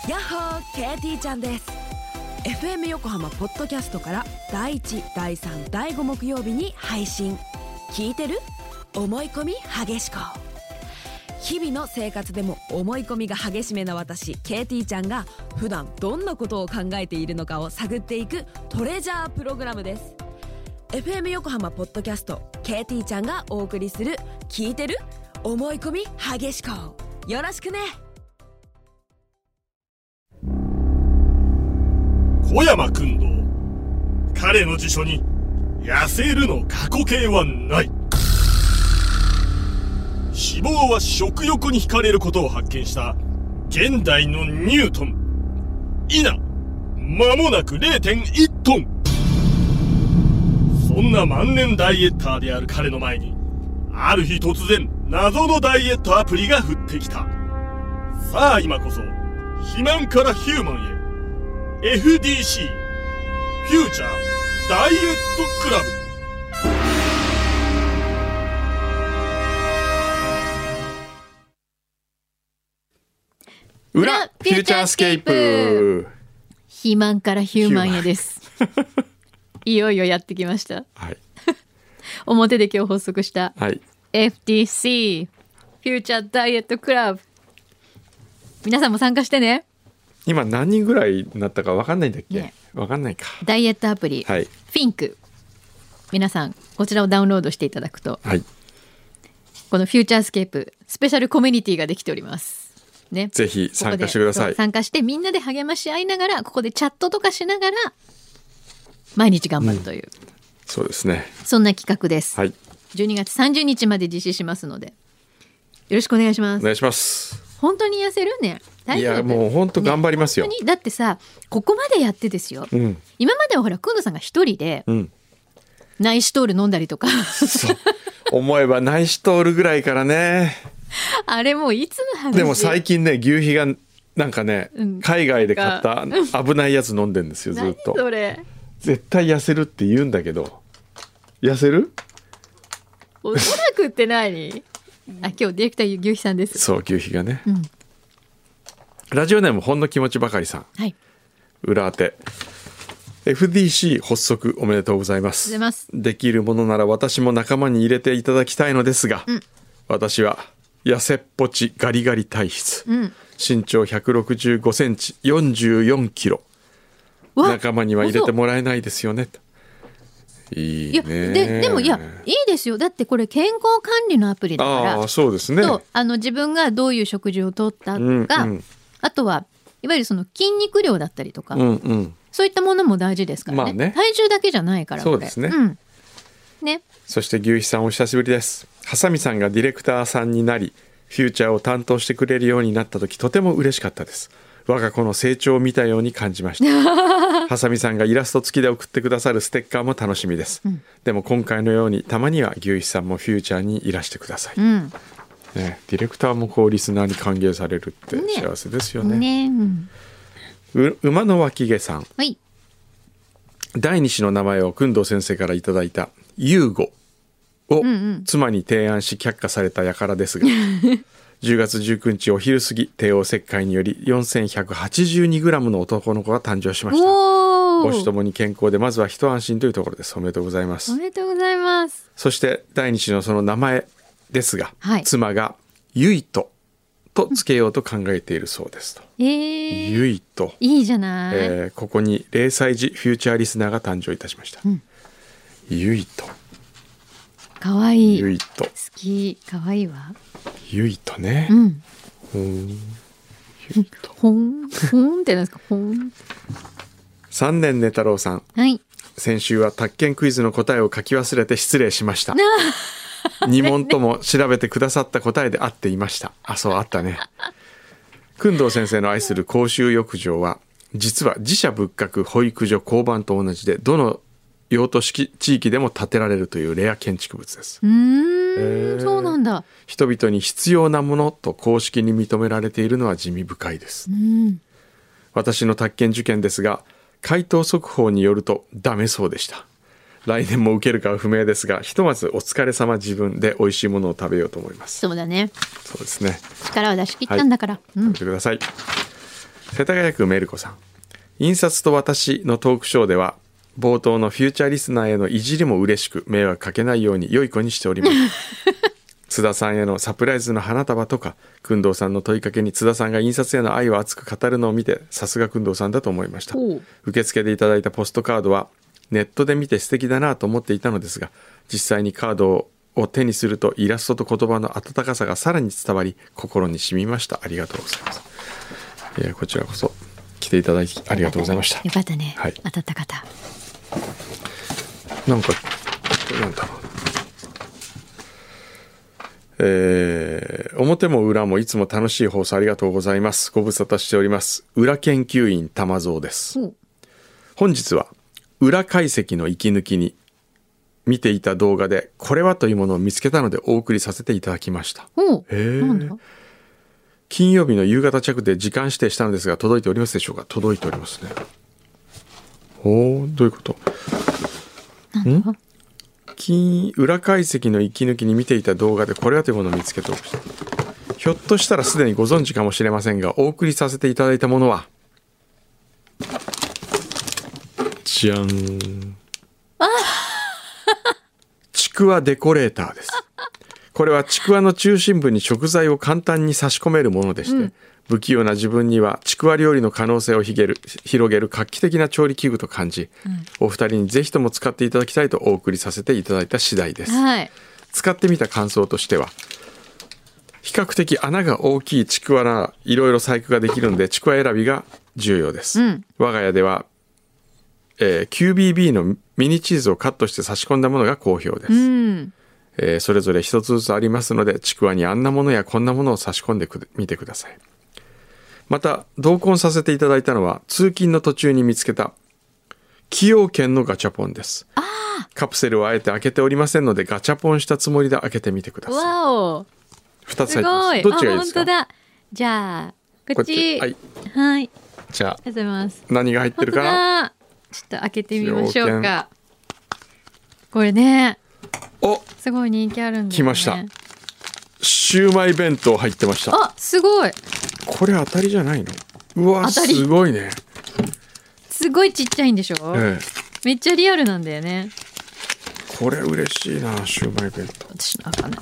やっほー、KT ちゃんです。 FM 横浜ポッドキャストから第1、第3、第5木曜日に配信。聞いてる？思い込み激しこ。日々の生活でも思い込みが激しめな私 KT ちゃんが普段どんなことを考えているのかを探っていくトレジャープログラムです。 FM 横浜ポッドキャスト KT ちゃんがお送りする聞いてる？思い込み激しこ。よろしくね。 小山君堂、彼の辞書に痩せるの過去形はない。脂肪は食欲に惹かれることを発見した現代のニュートン。今間もなく 0.1 トン。そんな万年ダイエッターである彼の前にある日突然謎のダイエットアプリが降ってきた。さあ今こそ肥満からヒューマンへ。FDC フューチャーダイエットクラブ。裏フューチャースケープ。 肥満からヒューマンへです。いよいよやってきました。 はい。 表で今日発足した、 はい、 FDC フューチャーダイエットクラブ。皆さんも参加してね。 今何人ぐらいになったか分かんないんだっけ、 ね、 分かんないか。 ダイエットアプリ、 はい、 フィンク。皆さんこちらをダウンロードしていただくと、 はい、 このフューチャースケープスペシャルコミュニティができております、ね、 ぜひ参加してください。 参加してみんなで励まし合いながら、ここでチャットとかしながら毎日頑張るという、 そうですね、 そんな企画です、 はい、 12月30日まで実施しますのでよろしくお願いします。 お願いします。 本当に痩せるね。 いやもう本当頑張りますよ、 ね、だってさここまでやってですよ、今まではほらくんのさんが一人で、ナイシトール飲んだりとかそう思えばナイシトールぐらいからねあれもういつの話。 でも最近ね牛皮がなんかね、海外で買った危ないやつ飲んでんですよずっと。 何それ。 絶対痩せるって言うんだけど痩せる？ おそらくって何あ、今日ディレクター牛皮さんです。 そう牛皮がね、ラジオネームほんの気持ちばかりさん、 はい、 裏当て FDC 発足おめでとうございます。できるものなら私も仲間に入れていただきたいのですが、私は痩せっぽちガリガリ体質、身長165センチ44キロ。仲間には入れてもらえないですよね。いいね。 でもいいですよ。だってこれ健康管理のアプリだから。 そうですね。 自分がどういう食事をとったとか、あとはいわゆるその筋肉量だったりとか、そういったものも大事ですからね。体重だけじゃないから。 そうですね。 ね。 そして牛皮さんお久しぶりです。ハサミさんがディレクターさんになりフューチャーを担当してくれるようになった時とても嬉しかったです。我が子の成長を見たように感じましたハサミさんがイラスト付きで送ってくださるステッカーも楽しみです、でも今回のようにたまには牛皮さんもフューチャーにいらしてください、ね、ディレクターもこうリスナーに歓迎されるって幸せですよね。馬の脇毛さん、 はい、 第二子の名前を工藤先生からいただいたユーゴを妻に提案し却下された輩ですが10月19日お昼過ぎ帝王切開により 4182g の男の子が誕生しました。母子ともに健康でまずは一安心というところです。おめでとうございます。 おめでとうございます。 そして第二子のその名前ですが、妻がユイトとつけようと考えているそうですと。ユイトいいじゃない、 ここに0歳児フューチャーリスナーが誕生いたしました、ユイトかわいい。 ユイト好き。かわいいわ。 ユイトね、 ほんってなんですか。ほん。 3年寝太郎さん、 はい、 先週は宅建クイズの答えを書き忘れて失礼しました2問とも調べてくださった答えで合っていました。そうあったね。工藤先生の愛する公衆浴場は実は自社仏閣保育所交番と同じでどの用途地域でも建てられるというレア建築物です。 そうなんだ。 人々に必要なものと公式に認められているのは地味深いです。私の宅建受験ですが回答速報によるとダメそうでした。来年も受けるかは不明ですがひとまずお疲れ様自分で美味しいものを食べようと思います。 そうだね。 そうですね。 力を出し切ったんだから、 食べてください。 世田谷区メルコさん、印刷と私のトークショーでは冒頭のフューチャーリスナーへのいじりも嬉しく迷惑かけないように良い子にしております津田さんへのサプライズの花束とか工藤さんの問いかけに津田さんが印刷への愛を熱く語るのを見て、さすが工藤さんだと思いました。受付でいただいたポストカードはネットで見て素敵だなと思っていたのですが、実際にカードを手にするとイラストと言葉の温かさがさらに伝わり、心に染みました。ありがとうございます。こちらこそ来ていただきありがとうございました。 よかったね、 はい、 温かた。 なんだろう、表も裏もいつも楽しい放送ありがとうございます。ご無沙汰しております。裏研究員玉蔵です。本日は裏解析の息抜きに見ていた動画でこれはというものを見つけたのでお送りさせていただきました。なんだ。金曜日の夕方着で時間指定したのですが届いておりますでしょうか。届いておりますね。どういうこと。裏解析の息抜きに見ていた動画でこれはというものを見つけておりました。ひょっとしたらすでにご存知かもしれませんが、お送りさせていただいたものはじゃんちくわデコレーターです。これはちくわの中心部に食材を簡単に差し込めるものでして、不器用な自分にはちくわ料理の可能性を広げる画期的な調理器具と感じ、お二人にぜひとも使っていただきたいとお送りさせていただいた次第です。使ってみた感想としては、比較的穴が大きいちくわならいろいろ細工ができるのでちくわ選びが重要です。我が家ではQBB のミニチーズをカットして差し込んだものが好評です。それぞれ一つずつありますので、ちくわにあんなものやこんなものを差し込んでみてください。また同梱させていただいたのは通勤の途中に見つけた崎陽軒のガチャポンです。カプセルをあえて開けておりませんのでガチャポンしたつもりで開けてみてください。2つ入ってます。どっちがいいですか。本当だ。じゃあこっち。はい、じゃあ何が入ってるかな。ちょっと開けてみましょうか。これね、すごい人気あるんだよね。来ました。シウマイ弁当入ってました。すごい。これ当たりじゃないの。うわ、すごいね。すごいちっちゃいんでしょ。めっちゃリアルなんだよね。これ嬉しいな、シウマイ弁当。私の開かない。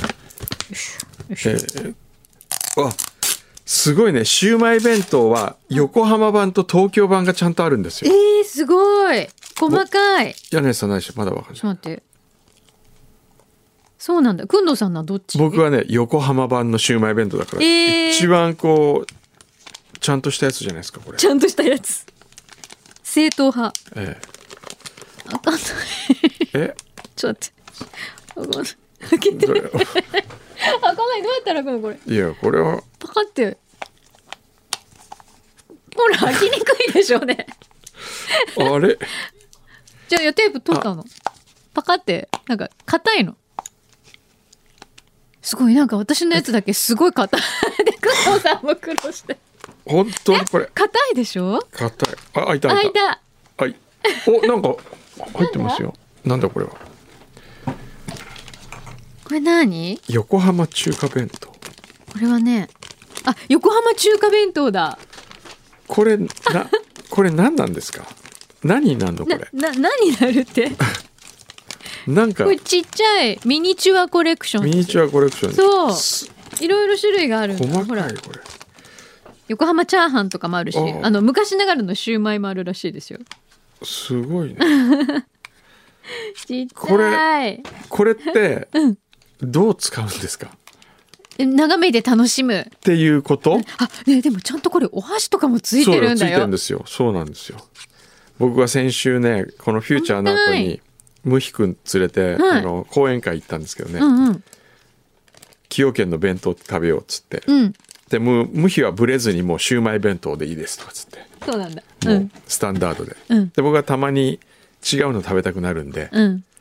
すごいね。シウマイ弁当は横浜版と東京版がちゃんとあるんですよ。すごい細かい。柳さんないでしょ。まだわかんない。ちょっと待って。そうなんだ。工藤さんのはどっち？僕はね、横浜版のシウマイ弁当だから、一番こうちゃんとしたやつじゃないですか。これちゃんとしたやつ。正統派。わかんない。ちょっと待って。開けて。開かない。どうやったら開くのこれ。いや、これはパカって。ほら、開きにくいでしょうね。あれ。じゃあテープ取ったの。パカってなんか硬いの。すごい、なんか私のやつだけすごい硬い。で、工藤さんも苦労して。本当にこれ硬いでしょ。硬い。開いた。開いた。はい。なんか入ってますよ。なんだこれは。これ何？横浜中華弁当。これはね、横浜中華弁当だ。これ何なんですか。何になるのこれ。何になるって。なんかこれちっちゃいミニチュアコレクション。ミニチュアコレクション。そう。いろいろ種類があるんだ。細かいこれ。横浜チャーハンとかもあるし、昔ながらのシューマイもあるらしいですよ。すごいね。ちっちゃい。これって、どう使うんですか。眺めて楽しむっていうこと。ね、でもちゃんとこれお箸とかもついてるんだよ。ついてるんですよ。そうなんですよ。僕は先週ね、このフューチャーの後にムヒ君連れて、講演会行ったんですけどね、崎陽軒の弁当食べようっつって、でムヒはブレずにもうシューマイ弁当でいいですとかっつって。そうなんだ。もうスタンダードで、で僕はたまに違うの食べたくなるんで、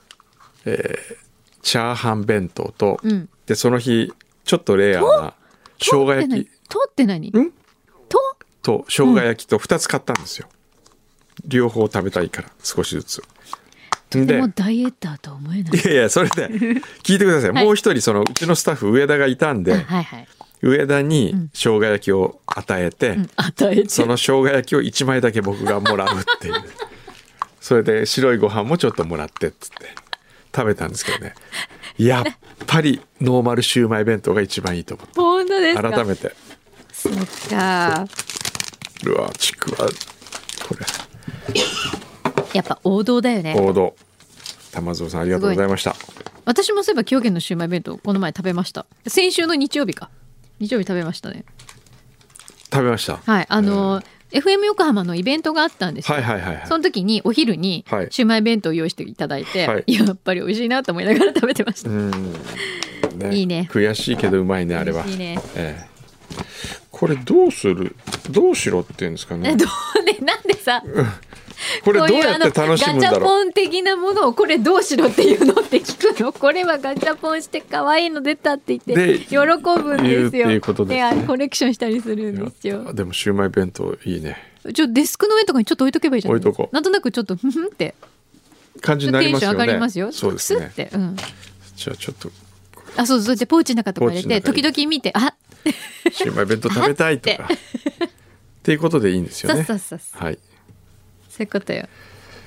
チャーハン弁当と、でその日ちょっとレアな生姜焼き。とって何？と生姜焼きと2つ買ったんですよ。両方食べたいから少しずつ。とてもダイエッターとは思えない。いやいや、それで聞いてください。もう一人うちのスタッフ上田がいたんで、 上田に生姜焼きを与えて、その生姜焼きを1枚だけ僕がもらうっていうそれで白いご飯もちょっともらってっつって食べたんですけどね、やっぱりノーマルシューマイ弁当が一番いいと思って。 本当ですか。 改めて。 そっか。 うわ、ちくわこれやっぱ王道だよね。 王道。玉蔵さんありがとうございました。 私もそういえば崎陽軒のシウマイ弁当この前食べました。先週の日曜日食べましたね。 食べました。 はい、FM 横浜のイベントがあったんですよ。その時にお昼にシウマイ弁当を用意していただいて、やっぱり美味しいなと思いながら食べてました。いいね。 悔しいけどうまいねあれは。 いいね。 これどうしろって言うんですかね。 なんでさこれどうやって楽しむんだろう。 ガチャポン的なものをこれどうしろっていうのって聞くの。これはガチャポンして可愛いの出たって言って喜ぶんですよ。コレクションしたりするんですよ。 でもシウマイ弁当いいね。 デスクの上とかにちょっと置いとけばいいじゃないですか。 置いとこう。 なんとなくちょっとふんって感じになりますよね。 テンション上がりますよ。 そうですね。じゃあちょっとそうでポーチの中とか入れて時々見てシウマイ弁当食べたいとかっていうことでいいんですよね。 そうはい。 そういうことよ。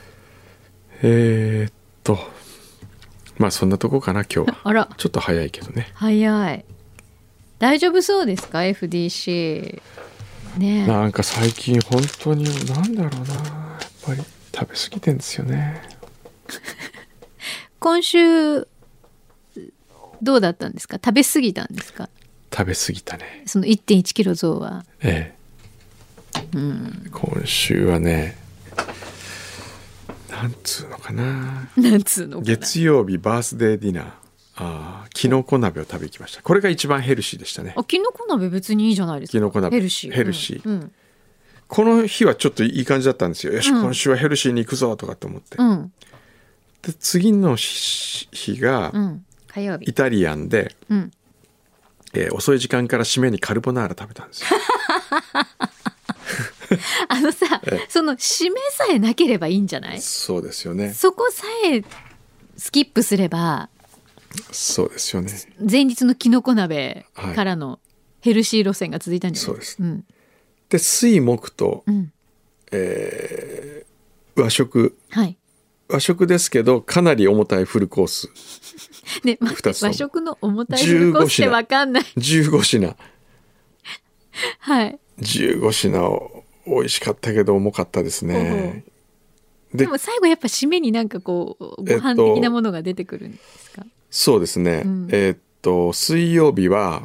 まあそんなとこかな今日は。 あら、 ちょっと早いけどね。 早い。大丈夫そうですか FDC ね。 なんか最近本当になんだろうな、やっぱり食べ過ぎてんですよね。 今週どうだったんですか。食べ過ぎたんですか。 食べ過ぎたね。 その 1.1 キロ増は。 今週はね、なんつうのかな。月曜日バースデーディナー、きのこ鍋を食べに来ました。これが一番ヘルシーでしたね。 きのこ鍋別にいいじゃないですか。 きのこ鍋ヘルシー、この日はちょっといい感じだったんですよ。よし、今週はヘルシーに行くぞとかと思って、で次の日が火曜日イタリアンで、遅い時間から締めにカルボナーラ食べたんですよ。 その締めさえなければいいんじゃない。 そうですよね。 そこさえスキップすれば。 そうですよね。 前日のきのこ鍋からのヘルシー路線が続いたんじゃないですか。そうです。 で水木と、和食、和食ですけどかなり重たいフルコース。 ね、待って、和食の重たいフルコースって分かんない。 15品。 はい。 15品を美味しかったけど重かったですね。 でも最後やっぱ締めになんかこうご飯的なものが出てくるんですか。 そうですね。水曜日は、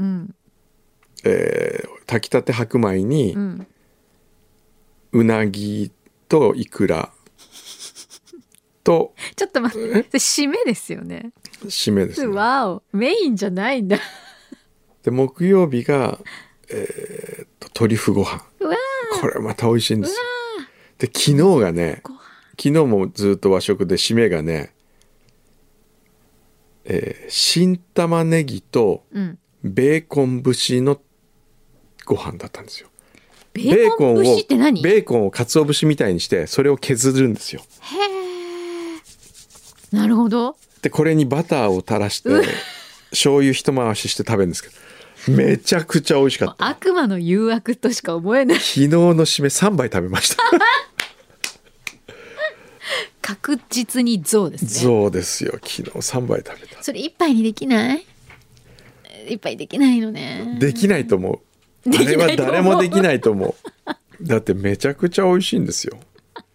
炊きたて白米に、うなぎとイクラとちょっと待って、締めですよね。 締めですね。 わお、メインじゃないんだ。 で木曜日がトリュフご飯。これまた美味しいんですよ。で昨日がね、昨日もずっと和食で締めがね、新玉ねぎとベーコン節のご飯だったんですよ。 ベーコン節って何？ ベーコンを鰹節みたいにしてそれを削るんですよ。 へー、なるほど。 でこれにバターを垂らして醤油一回しして食べるんですけど、めちゃくちゃ美味しかった。 悪魔の誘惑としか思えない。 昨日の締め3杯食べました。 確実に象ですね。 象ですよ。昨日3杯食べた。 それ1杯にできない？ 1 杯できないのね。 できないと思う。あれは誰もできないと思う。だってめちゃくちゃ美味しいんですよ。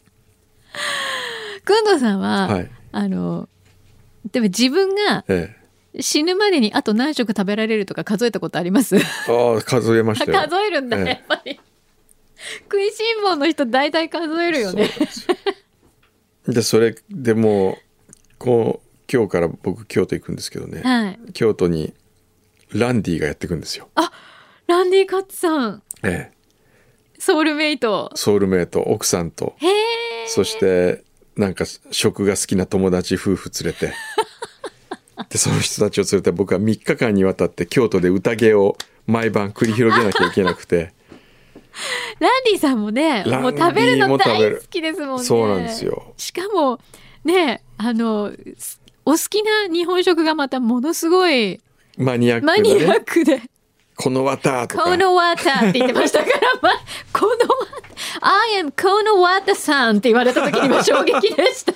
くんどうさんは、でも自分が死ぬまでにあと何食食べられるとか数えたことあります？ 数えましたよ。 数えるんだ、やっぱり。食いしん坊の人大体数えるよね。 でそれでも今日から僕京都行くんですけどね、京都にランディがやってくんですよ。 ランディカッツさん、ソウルメイト奥さんと、そしてなんか食が好きな友達夫婦連れてでその人たちを連れて僕は3日間にわたって京都で宴を毎晩繰り広げなきゃいけなくて。ランディさんもね、もう食べるの大好きですもんね。 そうなんですよ。 しかもね、お好きな日本食がまたものすごいマニアックでこの綿とかこの綿って言ってましたからこのI am この綿さんって言われた時には衝撃でした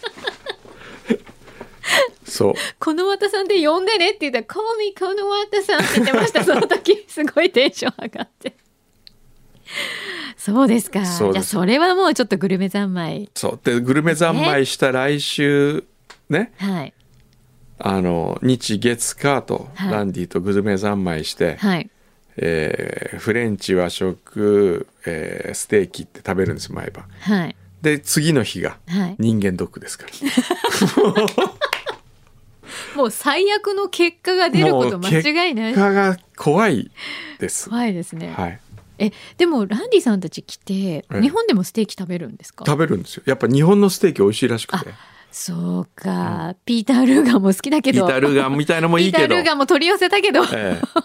そうこの綿さんで呼んでねって言ったら Call me この綿さんって言ってましたその時すごいテンション上がってそうですか。じゃあそれはもうちょっとグルメ三昧。 そうでグルメ三昧した来週ね、 はい、 日月火とランディとグルメ三昧して、 はい、 フレンチ和食、ステーキって食べるんです毎晩、 はい、 で次の日が人間ドックですから、はい、 もう最悪の結果が出ること間違いない。 結果が怖いです。 怖いですね。 はい。 でもランディさんたち来て日本でもステーキ食べるんですか？ 食べるんですよ。やっぱ日本のステーキ美味しいらしくて。 そうか、ピーター・ルーガンも好きだけど、 ピーター・ルーガンみたいのもいいけど、 ピーター・ルーガンも取り寄せたけど、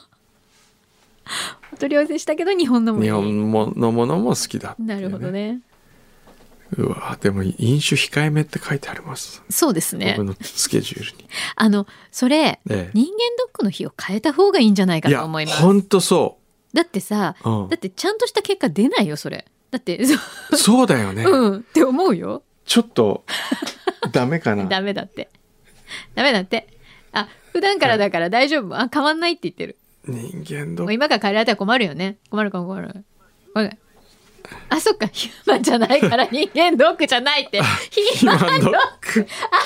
取り寄せしたけど日本のもいい、 日本のものも好きだって、 なるほどね。 うわでも飲酒控えめって書いてあります。 そうですね。 僕のスケジュールにそれ、人間ドックの日を変えた方がいいんじゃないかと思います。 いや本当そう。 だってさ、だってちゃんとした結果出ないよそれ。だってそうだよね。 って思うよ。 ちょっとダメかな。 ダメだって。普段からだから大丈夫。変わんないって言ってる。 人間ドック。 今から変えられたら困るよね。困る。そっか、ヒューマンじゃないから人間ドックじゃないって。ヒューマンドック。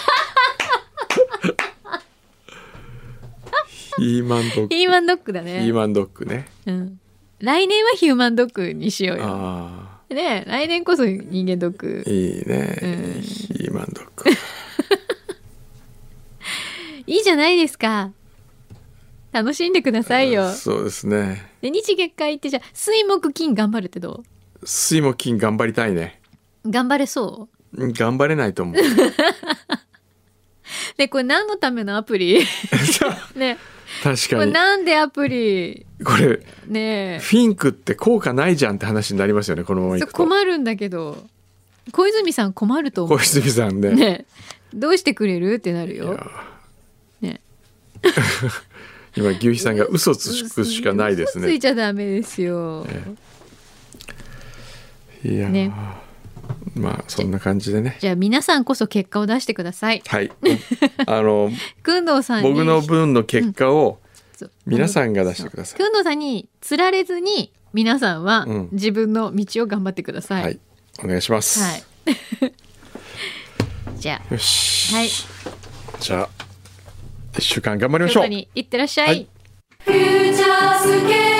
ヒーマンドックだね。 ヒーマンドックね。 来年はヒューマンドックにしようよ。ね、来年こそ人間ドック。 いいね。ヒーマンドック。 いいじゃないですか。楽しんでくださいよ。 そうですね。 で日月火行ってじゃあ水木金頑張るってどう？ 水木金頑張りたいね。 頑張れそう？ 頑張れないと思う。 でこれ何のためのアプリ？ね。 確かに。 これなんでアプリ？ これねフィンクって効果ないじゃんって話になりますよねこのままいくと。 困るんだけど小泉さん困ると思う。 小泉さんねどうしてくれるってなるよ。ね今牛肥さんが嘘つくしかないですね。 嘘ついちゃダメですよ。 いや、まあそんな感じでね。 じゃあ皆さんこそ結果を出してください。 はい。 くんどうさんに僕の分の結果を皆さんが出してください。 くんどうさんにつられずに皆さんは自分の道を頑張ってください。 はい。お願いします。 はい。じゃあ。 よし。 はい。 じゃあ1週間頑張りましょう。 いってらっしゃい。 はい。 フューチャースケープ